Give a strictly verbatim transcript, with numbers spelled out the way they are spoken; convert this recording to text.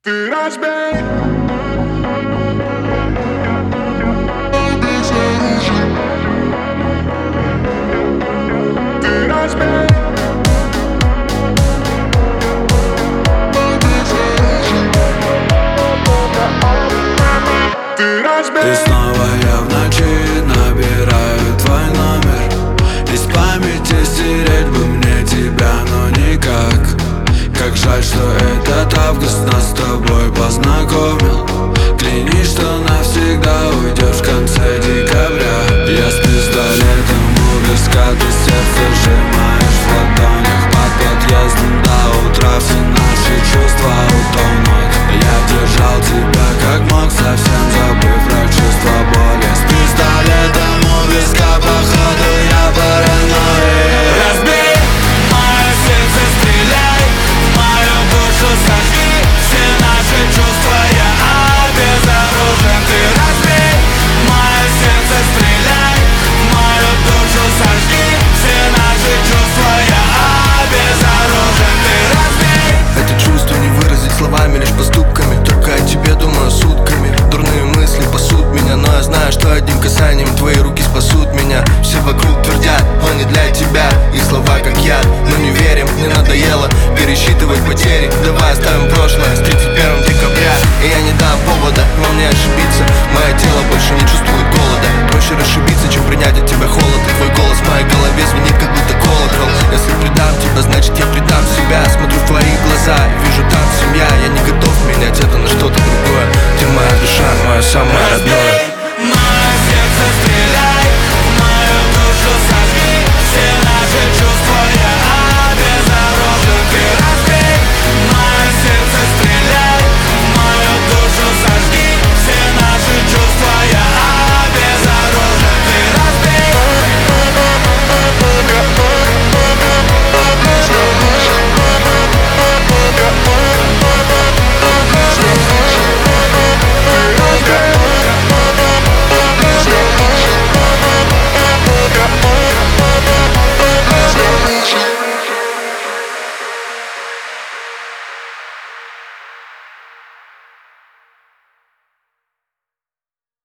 Ты разбей. Ты разбей. Ты разбей. И снова я в ночи набираю твой номер. Из памяти стереть бы мне тебя, но никак. Как жаль, что этот август нас с тобой познакомил.